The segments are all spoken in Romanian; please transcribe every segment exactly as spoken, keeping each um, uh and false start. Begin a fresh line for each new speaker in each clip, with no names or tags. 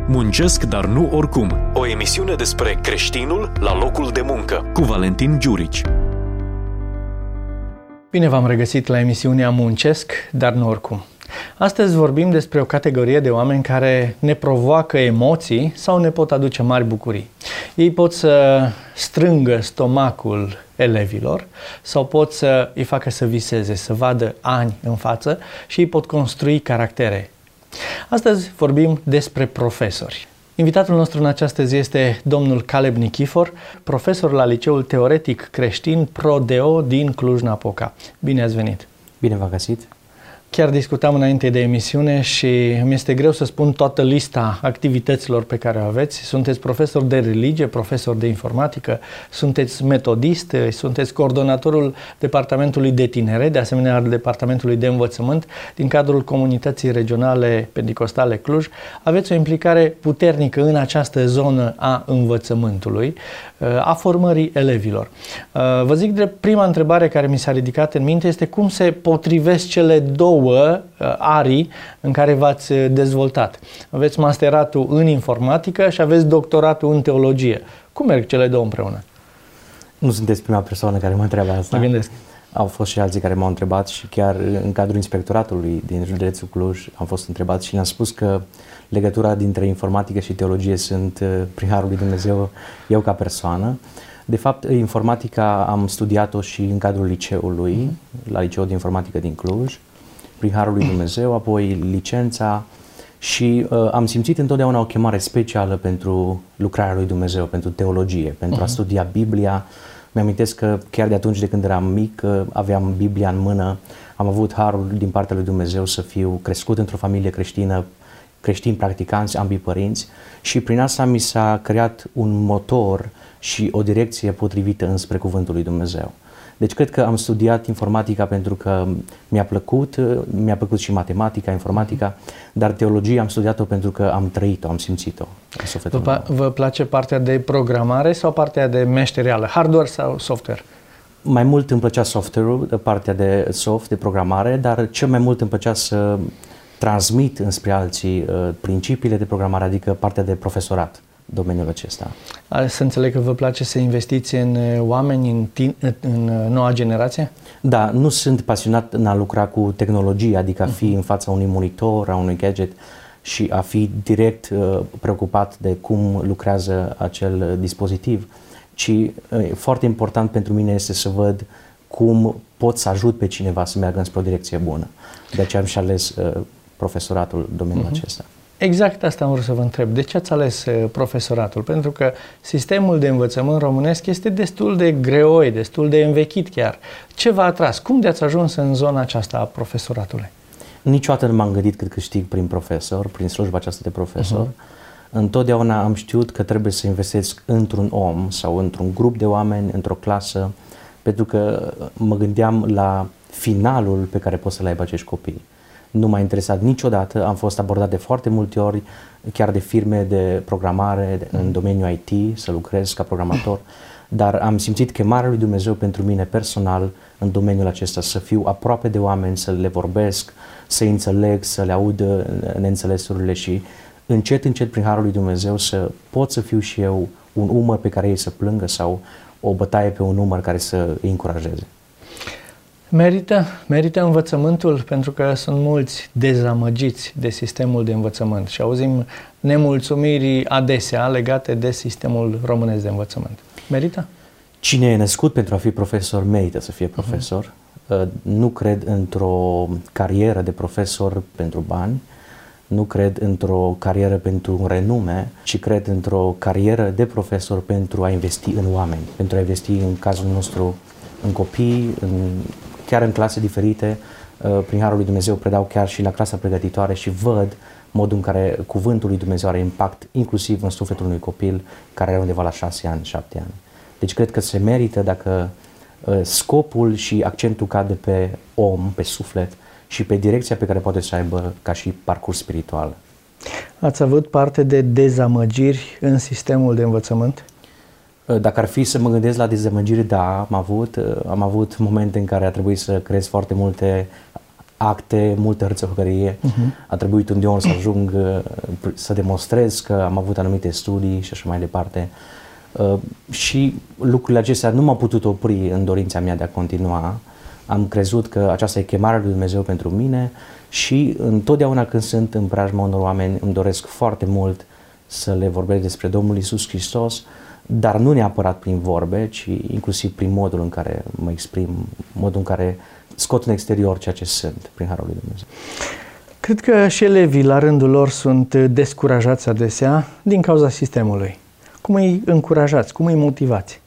Muncesc, dar nu oricum. O emisiune despre creștinul la locul de muncă, cu Valentin Giurici.
Bine v-am regăsit la emisiunea Muncesc, dar nu oricum. Astăzi vorbim despre o categorie de oameni care ne provoacă emoții sau ne pot aduce mari bucurii. Ei pot să strângă stomacul elevilor sau pot să îi facă să viseze, să vadă ani în față și ei pot construi caractere. Astăzi vorbim despre profesori. Invitatul nostru în această zi este domnul Caleb Nichifor, profesor la Liceul Teoretic Creștin ProDeo din Cluj-Napoca. Bine ați venit!
Bine v-am găsit!
Chiar discutam înainte de emisiune și îmi este greu să spun toată lista activităților pe care o aveți. Sunteți profesor de religie, profesor de informatică, sunteți metodist, sunteți coordonatorul Departamentului de Tineret, de asemenea al Departamentului de Învățământ din cadrul Comunității Regionale Penticostale Cluj. Aveți o implicare puternică în această zonă a învățământului, a formării elevilor. Vă zic de prima întrebare care mi s-a ridicat în minte este cum se potrivesc cele două arii în care v-ați dezvoltat. Aveți masteratul în informatică și aveți doctoratul în teologie. Cum merg cele două împreună?
Nu sunteți prima persoană care mă întreabă asta.
Mă gândesc.
Au fost și alții care m-au întrebat și chiar în cadrul inspectoratului din județul Cluj am fost întrebat și le-am spus că legătura dintre informatică și teologie sunt prin harul lui Dumnezeu, eu ca persoană. De fapt, informatica am studiat-o și în cadrul liceului, mm-hmm. la Liceul de Informatică din Cluj, prin harul lui Dumnezeu, apoi licența și uh, am simțit întotdeauna o chemare specială pentru lucrarea lui Dumnezeu, pentru teologie, pentru uh-huh. a studia Biblia. Mi-amintesc că chiar de atunci de când eram mic uh, aveam Biblia în mână, am avut harul din partea lui Dumnezeu să fiu crescut într-o familie creștină, creștini practicanți, ambii părinți și prin asta mi s-a creat un motor și o direcție potrivită înspre cuvântul lui Dumnezeu. Deci cred că am studiat informatica pentru că mi-a plăcut, mi-a plăcut și matematica, informatica, dar teologia am studiat-o pentru că am trăit-o, am simțit-o în sufletul meu.
Vă place partea de programare sau partea de meșterială, hardware sau software?
Mai mult îmi plăcea software-ul, partea de soft, de programare, dar cel mai mult îmi plăcea să transmit înspre alții principiile de programare, adică partea de profesorat. Domeniul acesta.
Să înțeleg că vă place să investiți în oameni, în, tin- în noua generație?
Da, nu sunt pasionat în a lucra cu tehnologie, adică a fi în fața unui monitor, a unui gadget și a fi direct uh, preocupat de cum lucrează acel dispozitiv, ci uh, foarte important pentru mine este să văd cum pot să ajut pe cineva să meargă înspre o direcție bună. De aceea am și ales uh, profesoratul domeniul uh-huh. acesta.
Exact asta am vrut să vă întreb. De ce ați ales profesoratul? Pentru că sistemul de învățământ românesc este destul de greoi, destul de învechit chiar. Ce v-a atras? Cum de ați ajuns în zona aceasta a profesoratului?
Niciodată nu m-am gândit cât câștig prin profesor, prin slujba aceasta de profesor. Uh-huh. Întotdeauna am știut că trebuie să investesc într-un om sau într-un grup de oameni, într-o clasă, pentru că mă gândeam la finalul pe care pot să-l aibă acești copii. Nu m-a interesat niciodată, am fost abordat de foarte multe ori, chiar de firme de programare de, în domeniul I T, să lucrez ca programator, dar am simțit chemarea lui Dumnezeu pentru mine personal în domeniul acesta, să fiu aproape de oameni, să le vorbesc, să-i înțeleg, să le aud neînțelesurile și încet, încet, prin harul lui Dumnezeu, să pot să fiu și eu un umăr pe care ei să plângă sau o bătaie pe un umăr care să îi încurajeze.
Merită, merită învățământul pentru că sunt mulți dezamăgiți de sistemul de învățământ și auzim nemulțumiri adesea legate de sistemul românesc de învățământ. Merită?
Cine e născut pentru a fi profesor merită să fie profesor. Uh-huh. Nu cred într-o carieră de profesor pentru bani, nu cred într-o carieră pentru un renume, ci cred într-o carieră de profesor pentru a investi în oameni, pentru a investi în cazul nostru în copii, în chiar în clase diferite, prin harul lui Dumnezeu predau chiar și la clasa pregătitoare și văd modul în care cuvântul lui Dumnezeu are impact inclusiv în sufletul unui copil care are undeva la șase ani, șapte ani. Deci cred că se merită dacă scopul și accentul cade pe om, pe suflet și pe direcția pe care poate să aibă ca și parcurs spiritual.
Ați avut parte de dezamăgiri în sistemul de învățământ?
Dacă ar fi să mă gândesc la dezamăgiri, da, am avut, am avut momente în care a trebuit să creez foarte multe acte, multă hârțăhărie. Uh-huh. A trebuit uneori să ajung să demonstrez că am avut anumite studii și așa mai departe. Uh, și lucrurile acestea nu m-au putut opri în dorința mea de a continua. Am crezut că aceasta e chemarea lui Dumnezeu pentru mine și întotdeauna când sunt în preajma unor oameni îmi doresc foarte mult să le vorbesc despre Domnul Iisus Hristos, dar nu neapărat prin vorbe, ci inclusiv prin modul în care mă exprim, modul în care scot în exterior ceea ce sunt prin Harul lui Dumnezeu.
Cred că și elevii la rândul lor sunt descurajați adesea din cauza sistemului. Cum îi încurajați? Cum îi motivați?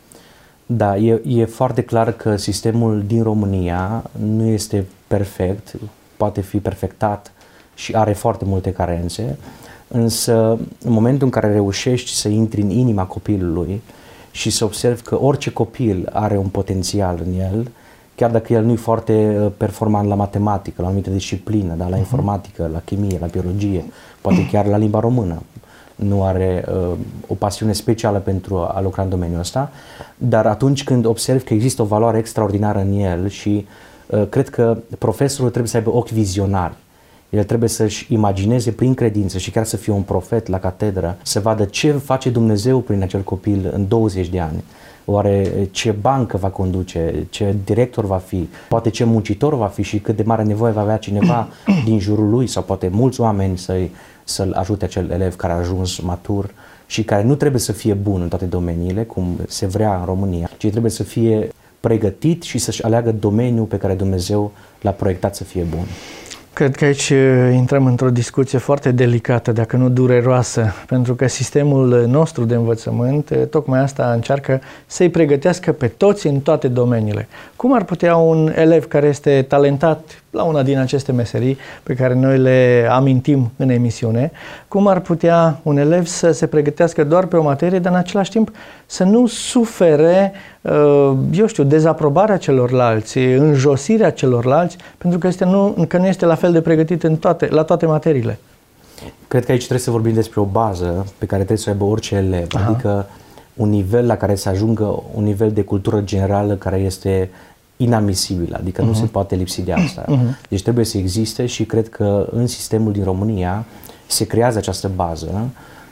Da, e, e foarte clar că sistemul din România nu este perfect, poate fi perfectat și are foarte multe carențe, însă în momentul în care reușești să intri în inima copilului și să observi că orice copil are un potențial în el, chiar dacă el nu e foarte performant la matematică, la o anumită disciplină, dar la uh-huh. informatică, la chimie, la biologie, poate chiar la limba română, nu are uh, o pasiune specială pentru a lucra în domeniul ăsta, dar atunci când observi că există o valoare extraordinară în el și uh, cred că profesorul trebuie să aibă ochi vizionari. El trebuie să-și imagineze prin credință și chiar să fie un profet la catedră, să vadă ce face Dumnezeu prin acel copil în douăzeci de ani. Oare ce bancă va conduce, ce director va fi, poate ce muncitor va fi și cât de mare nevoie va avea cineva din jurul lui sau poate mulți oameni să-i, să-l ajute acel elev care a ajuns matur și care nu trebuie să fie bun în toate domeniile, cum se vrea în România, ci trebuie să fie pregătit și să-și aleagă domeniul pe care Dumnezeu l-a proiectat să fie bun.
Cred că aici intrăm într-o discuție foarte delicată, dacă nu dureroasă, pentru că sistemul nostru de învățământ tocmai asta încearcă să-i pregătească pe toți în toate domeniile. Cum ar putea un elev care este talentat la una din aceste meserii pe care noi le amintim în emisiune, cum ar putea un elev să se pregătească doar pe o materie, dar în același timp să nu sufere, eu știu, dezaprobarea celorlalți, înjosirea celorlalți, pentru că, este nu, că nu este la fel de pregătit în toate, la toate materiile?
Cred că aici trebuie să vorbim despre o bază pe care trebuie să o aibă orice elev, Aha. adică un nivel la care să ajungă un nivel de cultură generală care este inadmisibil, adică uh-huh. nu se poate lipsi de asta. Uh-huh. Deci trebuie să existe și cred că în sistemul din România se creează această bază.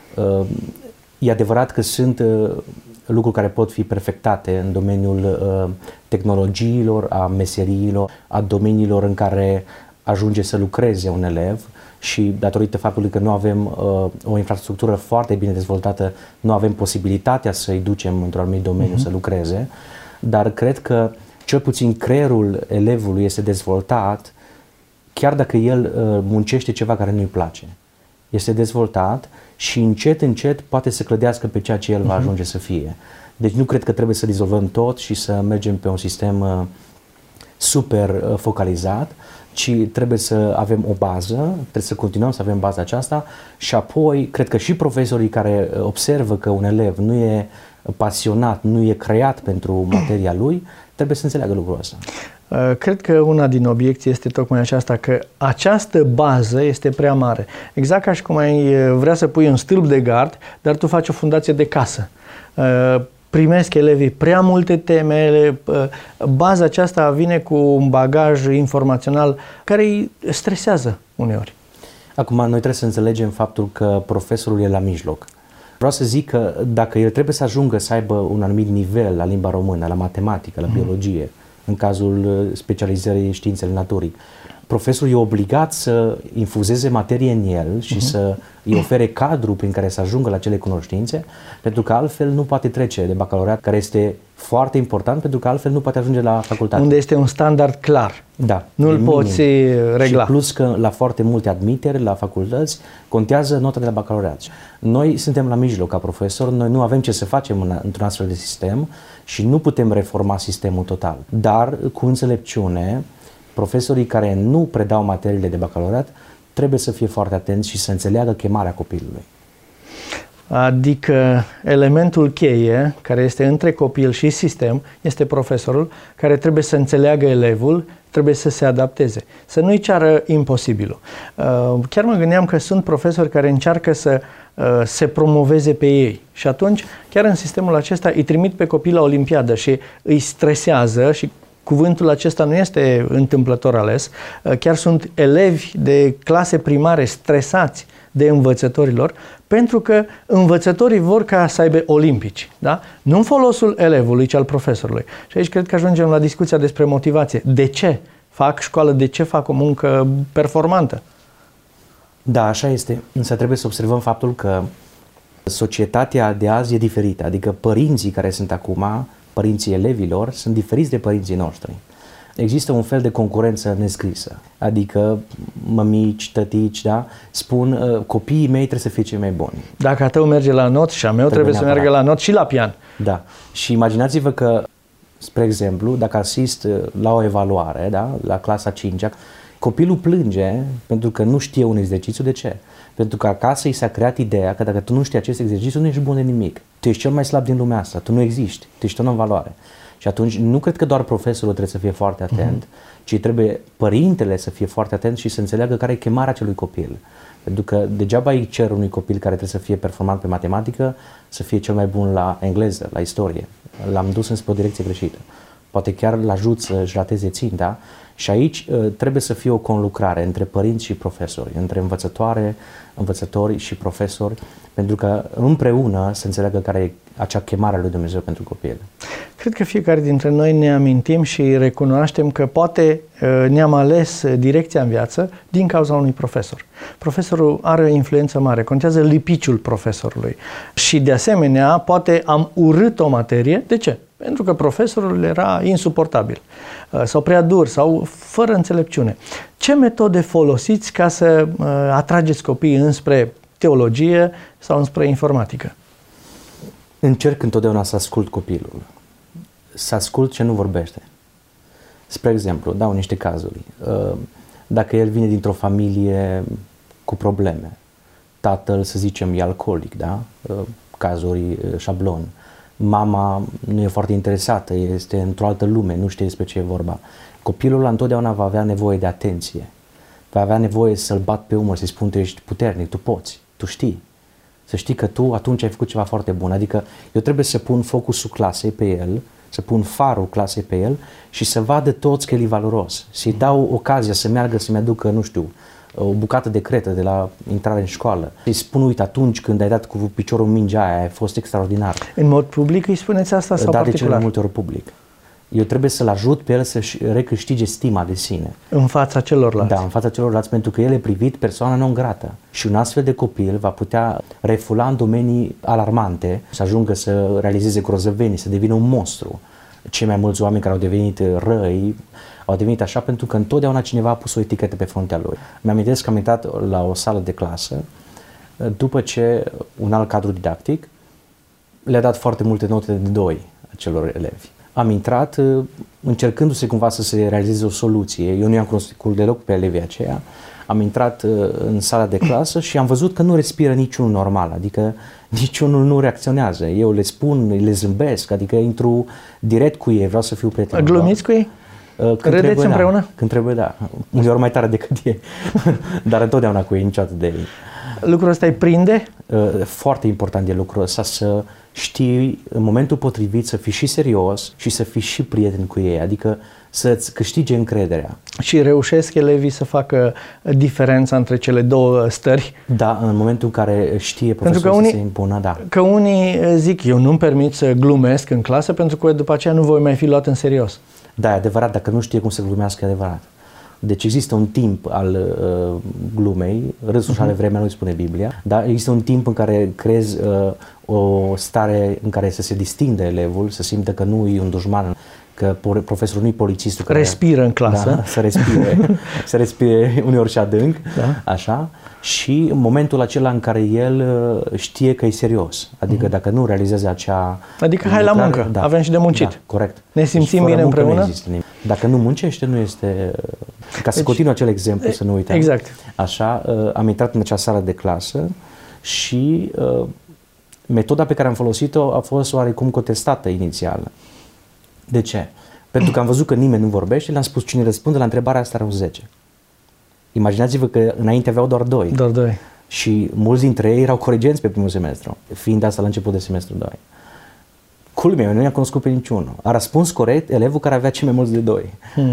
E adevărat că sunt lucruri care pot fi perfectate în domeniul tehnologiilor, a meseriilor, a domeniilor în care ajunge să lucreze un elev și datorită faptului că nu avem uh, o infrastructură foarte bine dezvoltată, nu avem posibilitatea să-i ducem într-un anumit domeniu uh-huh. să lucreze, dar cred că cel puțin creierul elevului este dezvoltat chiar dacă el uh, muncește ceva care nu-i place. Este dezvoltat și încet, încet poate să clădească pe ceea ce el uh-huh. va ajunge să fie. Deci nu cred că trebuie să dizolvăm tot și să mergem pe un sistem uh, super uh, focalizat, ci trebuie să avem o bază, trebuie să continuăm să avem baza aceasta și apoi cred că și profesorii care observă că un elev nu e pasionat, nu e creat pentru materia lui, trebuie să înțeleagă lucrul ăsta.
Cred că una din obiecții este tocmai aceasta, că această bază este prea mare. Exact ca și cum ai vrea să pui un stâlp de gard, dar tu faci o fundație de casă. Primesc elevii prea multe teme, baza aceasta vine cu un bagaj informațional care îi stresează uneori.
Acum, noi trebuie să înțelegem faptul că profesorul e la mijloc. Vreau să zic că dacă el trebuie să ajungă să aibă un anumit nivel la limba română, la matematică, la biologie, mm. în cazul specializării științele naturii, profesorul e obligat să infuzeze materie în el și uh-huh. să îi ofere cadru prin care să ajungă la cele cunoștințe, pentru că altfel nu poate trece de bacalaureat, care este foarte important, pentru că altfel nu poate ajunge la facultate.
Unde este un standard clar.
Da.
Nu-l poți regla.
Și plus că la foarte multe admiteri la facultăți contează nota de la bacalaureat. Noi suntem la mijloc ca profesor, noi nu avem ce să facem în, într-un astfel de sistem și nu putem reforma sistemul total. Dar cu înțelepciune, profesorii care nu predau materiile de bacalaureat trebuie să fie foarte atenți și să înțeleagă chemarea copilului.
Adică elementul cheie care este între copil și sistem este profesorul, care trebuie să înțeleagă elevul, trebuie să se adapteze, să nu-i ceară imposibilul. Chiar mă gândeam că sunt profesori care încearcă să se promoveze pe ei și atunci chiar în sistemul acesta îi trimit pe copil la olimpiadă și îi stresează și cuvântul acesta nu este întâmplător ales, chiar sunt elevi de clase primare stresați de învățătorilor, pentru că învățătorii vor ca să aibă olimpici, da? Nu în folosul elevului, ci al profesorului. Și aici cred că ajungem la discuția despre motivație. De ce fac școală? De ce fac o muncă performantă?
Da, așa este. Însă trebuie să observăm faptul că societatea de azi e diferită. Adică părinții care sunt acum, părinții elevilor, sunt diferiți de părinții noștri. Există un fel de concurență nescrisă. Adică mămici, tătici, da, spun uh, copiii mei trebuie să fie cei mai buni.
Dacă a tău merge la not și a meu trebuie, trebuie să meargă la not și la pian.
Da. Și imaginați-vă că, spre exemplu, dacă asist la o evaluare, da, la clasa a cincea, copilul plânge pentru că nu știe un exercițiu. De ce? Pentru că acasă i s-a creat ideea că dacă tu nu știi acest exercițiu, nu ești bun de nimic. Tu ești cel mai slab din lumea asta, tu nu existi, tu ești tot în valoare. Și atunci nu cred că doar profesorul trebuie să fie foarte atent, mm-hmm. ci trebuie părintele să fie foarte atent și să înțeleagă care e chemarea acelui copil. Pentru că degeaba îi cer unui copil care trebuie să fie performant pe matematică să fie cel mai bun la engleză, la istorie. L-am dus înspre o direcție greșită. Poate chiar l-ajut să-și rateze ținta. Și aici trebuie să fie o conlucrare între părinți și profesori, între învățătoare, învățători și profesori, pentru că împreună să înțeleagă care e acea chemare a lui Dumnezeu pentru copil.
Cred că fiecare dintre noi ne amintim și recunoaștem că poate ne-am ales direcția în viață din cauza unui profesor. Profesorul are o influență mare, contează lipiciul profesorului. Și de asemenea, poate am urât o materie. De ce? Pentru că profesorul era insuportabil sau prea dur sau fără înțelepciune. Ce metode folosiți ca să atrageți copiii înspre teologie sau înspre informatică?
Încerc întotdeauna să ascult copilul, să ascult ce nu vorbește. Spre exemplu, dau niște cazuri. Dacă el vine dintr-o familie cu probleme, tatăl, să zicem, e alcoolic, da? Cazuri șablon. Mama nu e foarte interesată, este într-o altă lume, nu știe despre ce e vorba. Copilul întotdeauna va avea nevoie de atenție. Va avea nevoie să-l bat pe umăr, să-i spun, tu ești puternic, tu poți, tu știi. Să știi că tu atunci ai făcut ceva foarte bun. Adică eu trebuie să pun focusul clasei pe el, să pun farul clasei pe el și să vadă toți că el e valoros. Să-i dau ocazia să meargă să-mi aducă, nu știu, o bucată de cretă de la intrare în școală. Îi spun, uite, atunci când ai dat cu piciorul în mingea aia, ai fost extraordinar.
În mod public îi spuneți asta sau
da,
particular?
De cele mai multe ori public. Eu trebuie să-l ajut pe el să-și recâștige stima de sine.
În fața celorlalți.
Da, în fața celorlalți, pentru că el e privit persoana non grată. Și un astfel de copil va putea refula în domenii alarmante, să ajungă să realizeze grozăvenii, să devină un monstru. Cei mai mulți oameni care au devenit răi au devenit așa pentru că întotdeauna cineva a pus o etichetă pe fruntea lui. Mi-amintesc că am intrat la o sală de clasă după ce un alt cadru didactic le-a dat foarte multe note de doi acelor elevi. Am intrat încercându-se cumva să se realizeze o soluție. Eu nu i-am cunoscut deloc pe elevii aceia. Am intrat în sala de clasă și am văzut că nu respiră niciunul normal, adică niciunul nu reacționează. Eu le spun, le zâmbesc, adică intru direct cu ei, vreau să fiu prieten.
Glumiți cu ei?
Când
Credeți
trebuie,
împreună?
Da. Când trebuie, da. Uneori mai tare decât ei, dar întotdeauna cu ei, niciodată de ei.
Lucrul ăsta îi prinde?
Foarte important e lucrul ăsta, să știi în momentul potrivit să fii și serios și să fii și prieten cu ei, adică să-ți câștige încrederea.
Și reușesc elevii să facă diferența între cele două stări?
Da, în momentul în care știe profesorul
unii,
să se impună, da.
Că unii zic, eu nu-mi permit să glumesc în clasă pentru că după aceea nu voi mai fi luat în serios.
Da, e adevărat, dacă nu știe cum să glumească, e adevărat. Deci există un timp al uh, glumei, râsul uh-huh. are vremea, nu-i spune Biblia, dar există un timp în care creezi uh, o stare în care să se distindă elevul, să simtă că nu e un dușman, că profesorul nu e polițistul care
respiră în clasă,
da, să respire, să respire uneori și adânc, da. Așa, și în momentul acela în care el știe că e serios, adică uh-huh. dacă nu realizează acea...
Adică hai la muncă, da, avem și de muncit.
Da, corect.
Ne simțim deci, bine împreună?
Dacă nu muncește, nu este... Ca să deci, continui acel exemplu, să nu uităm.
Exact.
Așa, am intrat în acea sală de clasă și uh, metoda pe care am folosit-o a fost oarecum contestată inițial. De ce? Pentru că am văzut că nimeni nu vorbește, le-am spus cine răspunde la întrebarea asta erau zece. Imaginați-vă că înainte aveau doar doi.
Doar doi.
Și mulți dintre ei erau coregenți pe primul semestru, fiind asta la început de semestru doi. Culmea, nu i-a cunoscut pe niciunul. A răspuns corect elevul care avea cei mai mulți de doi. Hmm.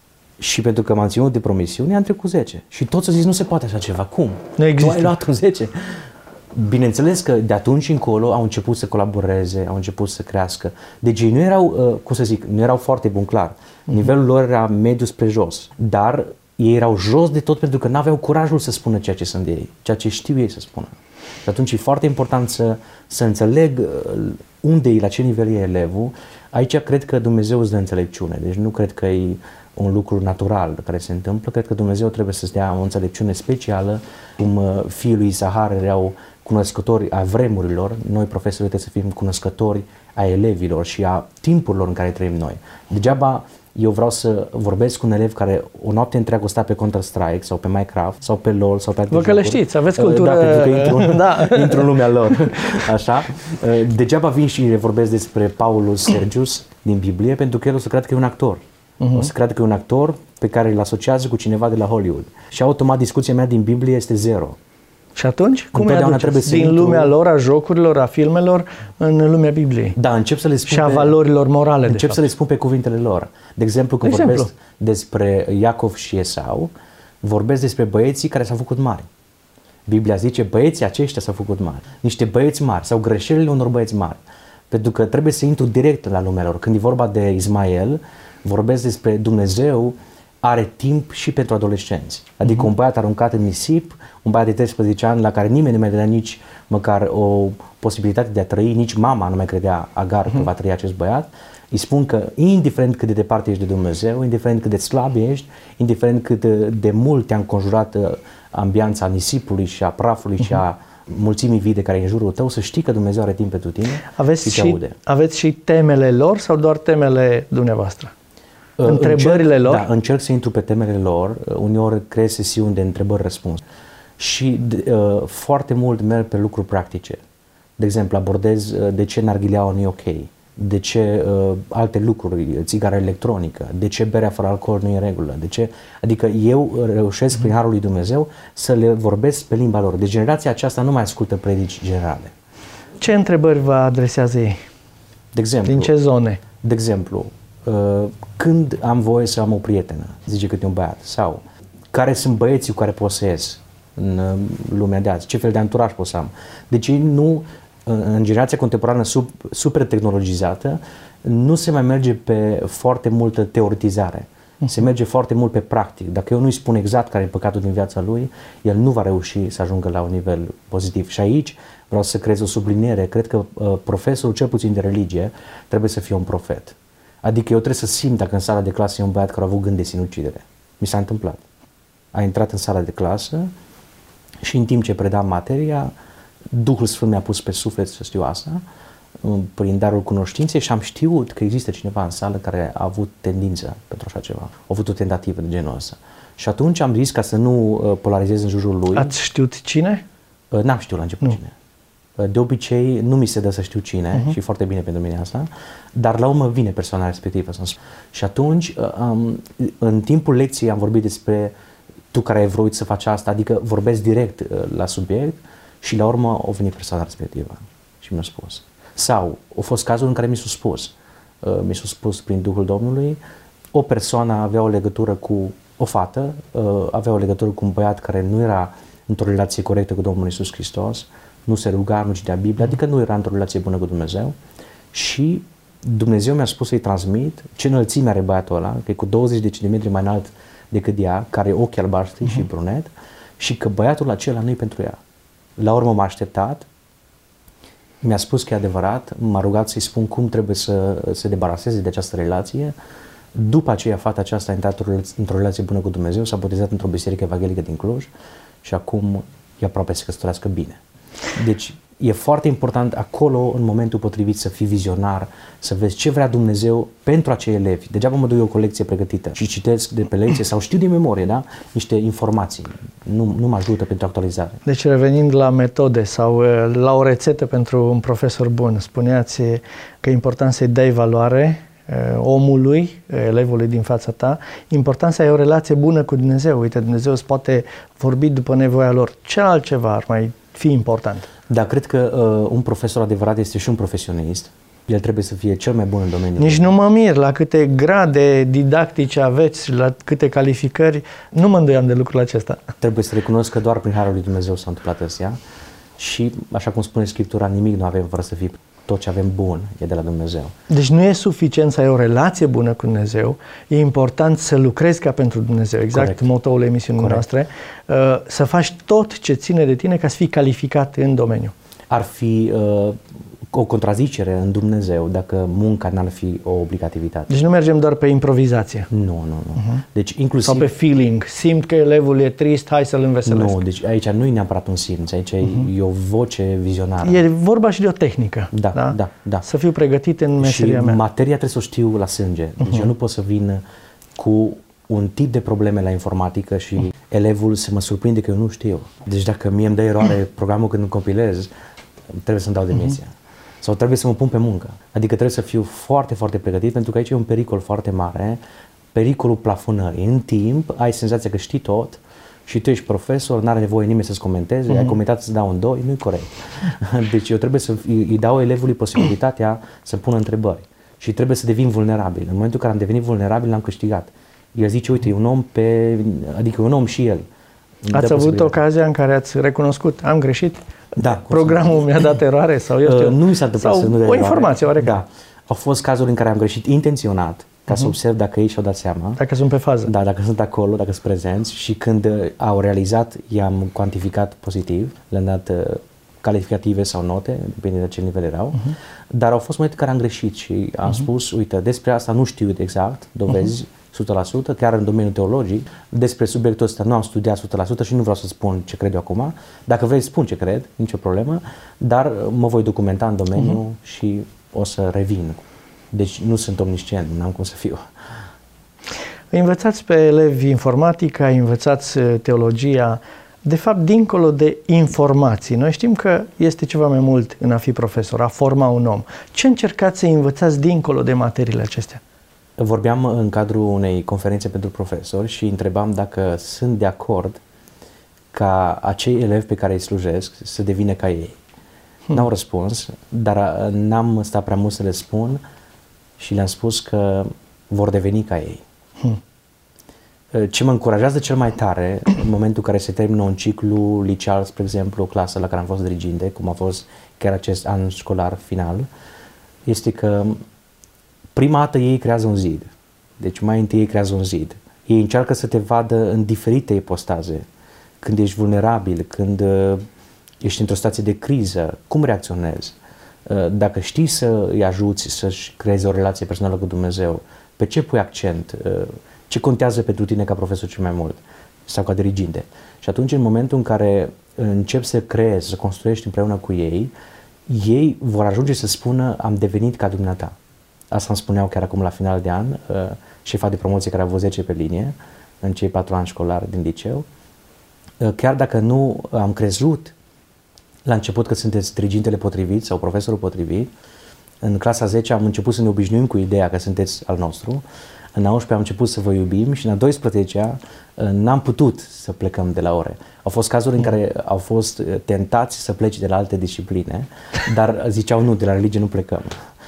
Și pentru că m-am ținut de promisiune, am trecut zece. Și toți au zis, nu se poate așa ceva. Cum?
Nu există.
Tu ai luat un zece. Bineînțeles că de atunci încolo au început să colaboreze, au început să crească. Deci ei nu erau, cum să zic, nu erau foarte bun clar. Nivelul lor era mediu spre jos. Dar ei erau jos de tot pentru că nu aveau curajul să spună ceea ce sunt de ei, ceea ce știu ei să spună. Și atunci e foarte important să, să înțeleg unde e, la ce nivel e elevul. Aici cred că Dumnezeu îți dă înțelepciune. Deci nu cred că e un lucru natural care se întâmplă. Cred că Dumnezeu trebuie să-ți dea o înțelepciune specială, cum fiul lui Isahar erau cunoscători a vremurilor. Noi, profesorii, trebuie să fim cunoscători a elevilor și a timpurilor în care trăim noi. Degeaba eu vreau să vorbesc cu un elev care o noapte întreagă sta pe Counter-Strike sau pe Minecraft sau pe LOL sau pe alte
jocuri. Vă că le știți, aveți cultură.
Da, pentru că intru, da. intru în lumea lor. Așa. Degeaba vin și le vorbesc despre Paulus Sergius din Biblie, pentru că el o să creadă că e un actor. Uh-huh. O să creadă că e un actor pe care îl asociază cu cineva de la Hollywood. Și automat discuția mea din Biblie este zero.
Și atunci, cum îi aduceți din intru... lumea lor, a jocurilor, a filmelor, în lumea Bibliei?
Da, încep să le spun
și a
pe,
valorilor morale,
încep să le spun pe cuvintele lor. De exemplu, când de vorbesc exemplu? despre Iacov și Esau, vorbesc despre băieții care s-au făcut mari. Biblia zice, băieții aceștia s-au făcut mari. Niște băieți mari sau greșelile unor băieți mari. Pentru că trebuie să intru direct la lumea lor. Când e vorba de Ismael, vorbesc despre Dumnezeu are timp și pentru adolescenți. Adică mm-hmm. un băiat aruncat în nisip, un băiat de treisprezece ani la care nimeni nu mai dădea nici măcar o posibilitate de a trăi, nici mama nu mai credea Agar mm-hmm. că va trăi acest băiat. Îi spun că indiferent cât de departe ești de Dumnezeu, indiferent cât de slab ești, indiferent cât de, de mult te-a înconjurat ambianța nisipului și a prafului mm-hmm. și a mulțimii vii de care e în jurul tău, să știi că Dumnezeu are timp pentru tine aveți și te aude.
Aveți și temele lor sau doar temele dumneavoastră? Întrebările
încerc,
lor?
Da, încerc să intru pe temele lor, uneori creez sesiuni de întrebări-răspuns și uh, foarte mult merg pe lucruri practice. De exemplu, abordez uh, de ce narghileaua nu e ok, de ce uh, alte lucruri, țigara electronică, de ce berea fără alcool nu e în regulă, de ce... Adică eu reușesc prin Harul lui Dumnezeu să le vorbesc pe limba lor. Deci generația aceasta nu mai ascultă predici generale.
Ce întrebări vă adresează ei?
De exemplu,
din ce zone?
De exemplu, Uh, când am voie să am o prietenă, zice câte un băiat, sau care sunt băieții cu care pot să ies în uh, lumea de azi, ce fel de anturaj pot să am. Deci nu, uh, în generația contemporană sub, super tehnologizată, nu se mai merge pe foarte multă teoretizare, uh-huh. se merge foarte mult pe practic. Dacă eu nu-i spun exact care e păcatul din viața lui, el nu va reuși să ajungă la un nivel pozitiv. Și aici vreau să creez o subliniere, cred că uh, profesorul, cel puțin de religie, trebuie să fie un profet. Adică eu trebuie să simt dacă în sala de clasă e un băiat care a avut gând de sinucidere. Mi s-a întâmplat. A intrat în sala de clasă și în timp ce predam materia, Duhul Sfânt mi-a pus pe suflet să știu asta, prin darul cunoștinței, și am știut că există cineva în sală care a avut tendință pentru așa ceva. A avut o tentativă de genul ăsta. Și atunci am zis, ca să nu polarizez în jurul lui...
Ați știut cine?
N-am știut la început nu. cine. De obicei nu mi se dă să știu cine uh-huh. și foarte bine pentru mine asta, dar la urmă vine persoana respectivă să-mi spun. Și atunci, um, în timpul lecției am vorbit despre tu care ai vrut să faci asta, adică vorbesc direct uh, la subiect și la urmă a venit persoana respectivă și mi-a spus. Sau au fost cazuri în care mi s-a spus, uh, mi s-a spus prin Duhul Domnului, o persoană avea o legătură cu o fată, uh, avea o legătură cu un băiat care nu era într-o relație corectă cu Domnul Iisus Hristos, nu se ruga, nu citea Biblia, adică nu era într-o relație bună cu Dumnezeu, și Dumnezeu mi-a spus să-i transmit ce înălțime are băiatul ăla, că e cu douăzeci de centimetri mai înalt decât ea, care are ochi albaștri uh-huh. și brunet, și că băiatul acela nu e pentru ea. La urmă m-a așteptat, mi-a spus că e adevărat, m-a rugat să-i spun cum trebuie să se debaraseze de această relație. După aceea, fata aceasta a intrat într-o relație bună cu Dumnezeu, s-a botezat într-o biserică evanghelică din Cluj și acum e aproape să se căsătorească bine. Deci e foarte important acolo, în momentul potrivit, să fii vizionar, să vezi ce vrea Dumnezeu pentru acei elevi. Degeaba mă duc eu o colecție pregătită și citesc de pe lecție sau știu din memorie, da? Niște informații. Nu, nu mă ajută pentru actualizare.
Deci revenind la metode sau la o rețetă pentru un profesor bun, spuneați că e important să-i dai valoare omului, elevului din fața ta, important să ai o relație bună cu Dumnezeu. Uite, Dumnezeu îți poate vorbi după nevoia lor. Ce altceva ar mai fi important?
Da, cred că uh, un profesor adevărat este și un profesionist. El trebuie să fie cel mai bun în domeniul.
Nici nu mă mir la câte grade didactice aveți, la câte calificări, nu mă îndoiam de lucrul acesta.
Trebuie să recunosc că doar prin Harul lui Dumnezeu s-a întâmplat astea și, așa cum spune Scriptura, nimic nu avem fără să fie. Tot ce avem bun e de la Dumnezeu.
Deci nu e suficient să ai o relație bună cu Dumnezeu, e important să lucrezi ca pentru Dumnezeu, exact. Corect. Motoul emisiunii Corect. noastre, să faci tot ce ține de tine ca să fii calificat în domeniu.
Ar fi uh, o contrazicere în Dumnezeu dacă munca n-ar fi o obligativitate.
Deci nu mergem doar pe improvizație.
Nu, nu, nu. Uh-huh. Deci inclusiv...
Sau pe feeling. Simt că elevul e trist, hai să-l înveselesc.
Nu, deci aici nu e neapărat un simț, aici uh-huh. e o voce vizionară.
E vorba și de o tehnică.
Da, da, da. da.
Să fiu pregătit în meseria
și
mea.
materia trebuie să o știu la sânge. Deci uh-huh. eu nu pot să vin cu un tip de probleme la informatică și uh-huh. elevul se mă surprinde că eu nu știu. Deci dacă mie îmi dă eroare programul când îmi compilez, trebuie să-mi dau demisia. Uh-huh. Sau trebuie să mă pun pe muncă. Adică trebuie să fiu foarte, foarte pregătit, pentru că aici e un pericol foarte mare, pericolul plafonării. În timp ai senzația că știi tot și tu ești profesor, n-are nevoie nimeni să-ți comenteze, uh-huh. ai comentat să-ți dau un doi, nu-i corect. Deci eu trebuie să îi dau elevului posibilitatea să pună întrebări și trebuie să devin vulnerabil. În momentul în care am devenit vulnerabil, l-am câștigat. El zice, uite, e un om pe... adică e un om și el.
Ați avut ocazia în care ați recunoscut, am greșit?
Da,
programul mi-a dat eroare sau eu știu.
Uh, nu mi s-a întâmplat
sau
să nu dea
o informație oarecare.
Da. Au fost cazuri în care am greșit intenționat ca uh-huh. să observ dacă ei și-au dat seama.
Dacă sunt pe fază.
Da, dacă sunt acolo, dacă sunt prezenți și când uh, au realizat, i-am cuantificat pozitiv, le-am dat uh, calificative sau note, depinde de ce nivel erau, uh-huh. dar au fost momente în care am greșit și am uh-huh. spus, uite, despre asta nu știu exact, dovezi, uh-huh. o sută la sută, chiar în domeniul teologic. Despre subiectul ăsta nu am studiat o sută la sută și nu vreau să spun ce cred eu acum. Dacă vrei, spun ce cred, nicio problemă, dar mă voi documenta în domeniu uh-huh. și o să revin. Deci nu sunt omniscient, n-am cum să fiu.
Învățați pe elevi informatica, învățați teologia, de fapt, dincolo de informații. Noi știm că este ceva mai mult în a fi profesor, a forma un om. Ce încercați să învățați dincolo de materiile acestea?
Vorbeam în cadrul unei conferințe pentru profesori și întrebam dacă sunt de acord ca acei elevi pe care îi slujesc să devină ca ei. Hmm. N-au răspuns, dar n-am stat prea mult să le spun și le-am spus că vor deveni ca ei. Hmm. Ce mă încurajează cel mai tare în momentul în care se termină un ciclu liceal, spre exemplu, o clasă la care am fost diriginte, cum a fost chiar acest an școlar final, este că prima dată ei creează un zid. Deci mai întâi ei creează un zid. Ei încearcă să te vadă în diferite ipostaze. Când ești vulnerabil, când uh, ești într-o situație de criză, cum reacționezi? Uh, dacă știi să îi ajuți să-și creeze o relație personală cu Dumnezeu, pe ce pui accent? Uh, ce contează pentru tine ca profesor cel mai mult? Sau ca diriginte? Și atunci, în momentul în care începi să creezi, să construiești împreună cu ei, ei vor ajunge să spună, am devenit ca dumneata. Asta îmi spuneau chiar acum la final de an, uh, șefa de promoție care a avut zece pe linie în cei patru ani școlari din liceu. Uh, chiar dacă nu am crezut la început că sunteți dirigintele potrivit sau profesorul potrivit, în clasa zece am început să ne obișnuim cu ideea că sunteți al nostru, în a unsprezecea am început să vă iubim și în a doisprezecea uh, n-am putut să plecăm de la ore. Au fost cazuri în care au fost tentați să plece de la alte discipline, dar ziceau nu, de la religie nu plecăm.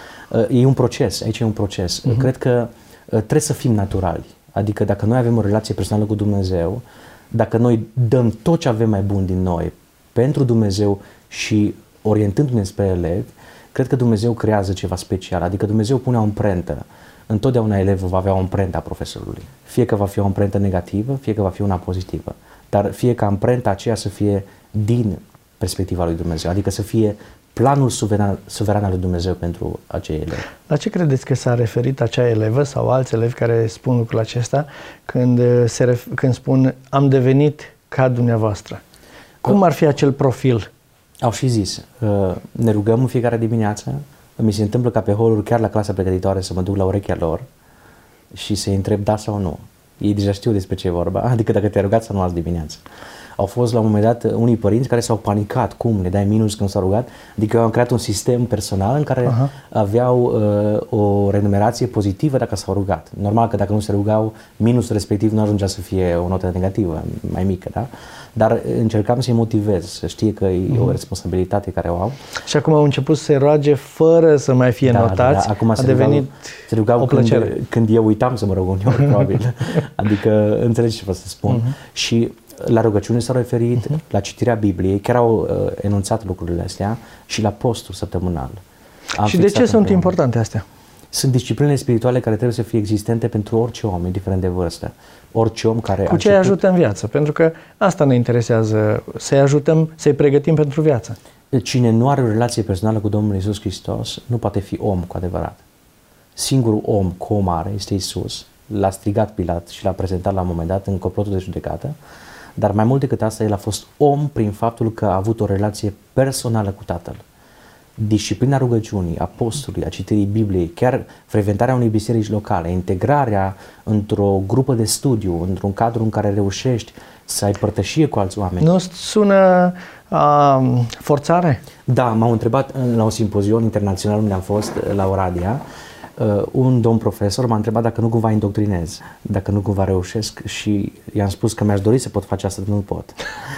E un proces, aici e un proces. Uh-huh. Cred că trebuie să fim naturali. Adică dacă noi avem o relație personală cu Dumnezeu, dacă noi dăm tot ce avem mai bun din noi pentru Dumnezeu și orientându-ne spre elevi, cred că Dumnezeu creează ceva special. Adică Dumnezeu pune o amprentă. Întotdeauna elevul va avea o amprentă a profesorului. Fie că va fi o amprentă negativă, fie că va fi una pozitivă. Dar fie ca amprenta aceea să fie din perspectiva lui Dumnezeu. Adică să fie planul suveran, suveran al lui Dumnezeu pentru acei elevi.
La ce credeți că s-a referit acea elevă sau alți elevi care spun lucrul acesta când, se ref, când spun am devenit ca dumneavoastră? Cum ar fi acel profil?
Au și zis, ne rugăm în fiecare dimineață, mi se întâmplă ca pe holuri chiar la clasa pregătitoare să mă duc la urechea lor și să-i întreb da sau nu. Ei deja știu despre ce e vorba, adică dacă te-ai rugat sau nu azi dimineață. Au fost la un moment dat unii părinți care s-au panicat. Cum? Ne dai minus că nu s-a rugat? Adică am creat un sistem personal în care Aha. aveau uh, o renumerație pozitivă dacă s-au rugat. Normal că dacă nu se rugau, minusul respectiv nu ajungea să fie o notă negativă, mai mică, da? Dar încercam să-i motivez, să știe că e mm-hmm. o responsabilitate care o au.
Și acum au început să se roage fără să mai fie da, notați. Da, acum a
se
devenit
rugau, se rugau
o plăcere.
Când, când eu uitam să mă rog uneori, probabil. Adică înțelegi ce vă să spun. Mm-hmm. Și la rugăciune s-au referit, uh-huh. la citirea Bibliei, chiar au uh, enunțat lucrurile astea, și la postul săptămânal. Am
și de ce sunt împreună. importante astea?
Sunt discipline spirituale care trebuie să fie existente pentru orice om, indiferent de vârstă. Orice om care
Cu ce îi ajută în viață? Pentru că asta ne interesează, să-i ajutăm, să-i pregătim pentru viață.
Cine nu are o relație personală cu Domnul Iisus Hristos nu poate fi om cu adevărat. Singurul om cu om are este Iisus. L-a strigat Pilat și l-a prezentat la un moment dat în complotul de judecată. Dar mai mult decât asta, el a fost om prin faptul că a avut o relație personală cu Tatăl. Disciplina rugăciunii, a postului, a citirii Bibliei, chiar frecventarea unei biserici locale, integrarea într-o grupă de studiu, într-un cadru în care reușești să ai părtășie cu alți oameni.
Nu sună uh, forțare?
Da, m-au întrebat la un simpozion internațional unde am fost, la Oradea, Uh, un domn profesor m-a întrebat dacă nu cumva indoctrinez, dacă nu cumva reușesc, și i-am spus că mi-aș dori să pot face asta, dar nu pot.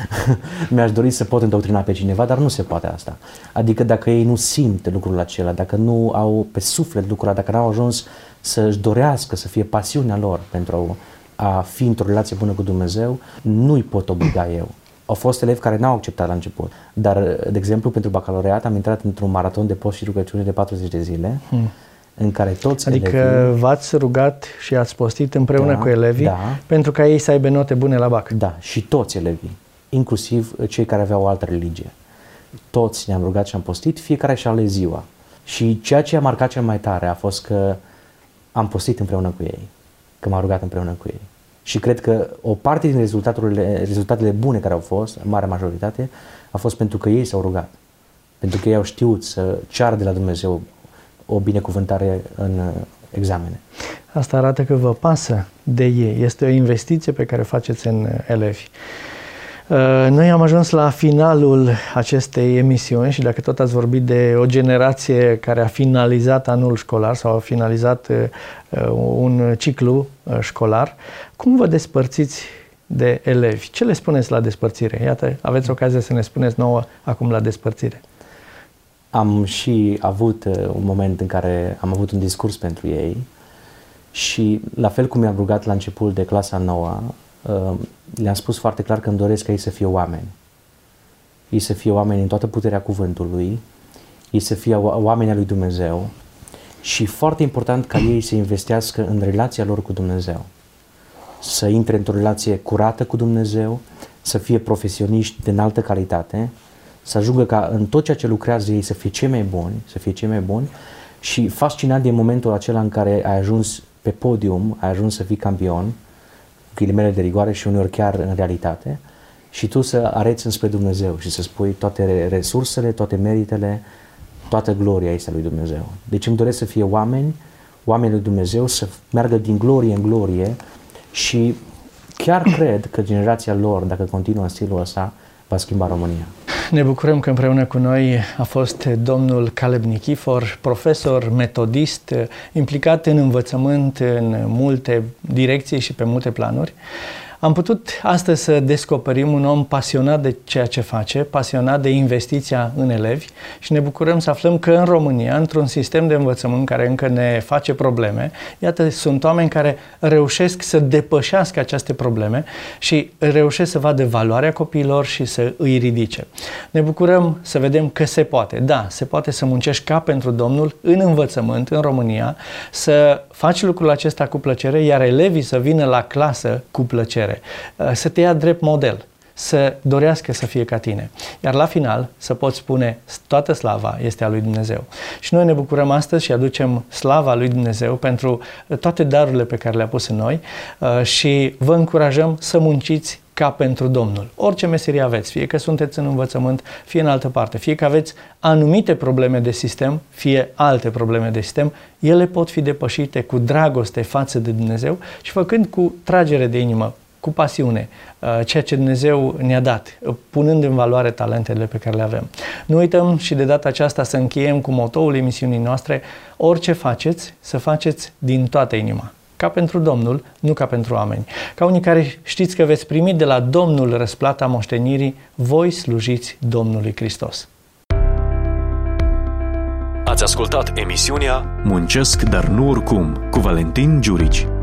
Mi-aș dori să pot indoctrina pe cineva, dar nu se poate asta. Adică dacă ei nu simt lucrul acela, dacă nu au pe suflet lucrul ăla, dacă n-au ajuns să-și dorească, să fie pasiunea lor pentru a fi într-o relație bună cu Dumnezeu, nu-i pot obliga eu. Au fost elevi care n-au acceptat la început, dar, de exemplu, pentru bacalaureat am intrat într-un maraton de post și rugăciune de patruzeci de zile, hmm. în care toți
Adică
elevii,
v-ați rugat și ați postit împreună
da,
cu elevii
da,
pentru ca ei să aibă note bune la bac.
Da, și toți elevii, inclusiv cei care aveau o altă religie. Toți ne-am rugat și am postit, fiecare și-a ales ziua. Și ceea ce a marcat cel mai tare a fost că am postit împreună cu ei, că m-am rugat împreună cu ei. Și cred că o parte din rezultatele, rezultatele bune care au fost, în mare majoritate, a fost pentru că ei s-au rugat. Pentru că ei au știut să ceară de la Dumnezeu o binecuvântare în examene.
Asta arată că vă pasă de ei. Este o investiție pe care o faceți în elevi. Noi am ajuns la finalul acestei emisiuni și dacă tot ați vorbit de o generație care a finalizat anul școlar sau a finalizat un ciclu școlar, cum vă despărțiți de elevi? Ce le spuneți la despărțire? Iată, aveți ocazia să ne spuneți nouă acum la despărțire.
Am și avut un moment în care am avut un discurs pentru ei și la fel cum i-am rugat la început de clasa nouă, le-am spus foarte clar că îmi doresc ca ei să fie oameni. Ei să fie oameni în toată puterea cuvântului, ei să fie oameni al lui Dumnezeu și foarte important ca ei să investească în relația lor cu Dumnezeu. Să intre într-o relație curată cu Dumnezeu, să fie profesioniști de înaltă calitate, să ajungă ca în tot ceea ce lucrează ei să fie cei mai buni, să fie cei mai buni și fascinant de momentul acela în care ai ajuns pe podium, ai ajuns să fii campion, cu ghilimele de rigoare și uneori chiar în realitate, și tu să arăți înspre Dumnezeu și să spui toate resursele, toate meritele, toată gloria este a lui Dumnezeu. Deci îmi doresc să fie oameni, oamenii lui Dumnezeu, să meargă din glorie în glorie și chiar cred că generația lor, dacă continuă în stilul ăsta, va schimba România.
Ne bucurăm că împreună cu noi a fost domnul Caleb Nichifor, profesor, metodist, implicat în învățământ în multe direcții și pe multe planuri. Am putut astăzi să descoperim un om pasionat de ceea ce face, pasionat de investiția în elevi și ne bucurăm să aflăm că în România, într-un sistem de învățământ care încă ne face probleme, iată, sunt oameni care reușesc să depășească aceste probleme și reușesc să vadă valoarea copiilor și să îi ridice. Ne bucurăm să vedem că se poate. Da, se poate să muncești ca pentru Domnul în învățământ în România, să faci lucrul acesta cu plăcere, iar elevii să vină la clasă cu plăcere. Să te ia drept model, să dorească să fie ca tine. Iar la final să poți spune toată slava este a lui Dumnezeu. Și noi ne bucurăm astăzi și aducem slava lui Dumnezeu pentru toate darurile pe care le-a pus în noi și vă încurajăm să munciți ca pentru Domnul. Orice meserie aveți, fie că sunteți în învățământ, fie în altă parte, fie că aveți anumite probleme de sistem, fie alte probleme de sistem, ele pot fi depășite cu dragoste față de Dumnezeu și făcând cu tragere de inimă cu pasiune, ceea ce Dumnezeu ne-a dat, punând în valoare talentele pe care le avem. Nu uităm și de data aceasta să încheiem cu motoul emisiunii noastre: orice faceți, să faceți din toată inima, ca pentru Domnul, nu ca pentru oameni. Ca unii care știți că veți primi de la Domnul răsplata moștenirii, voi slujiți Domnului Hristos.
Ați ascultat emisiunea Muncesc, dar nu oricum, cu Valentin Giurici.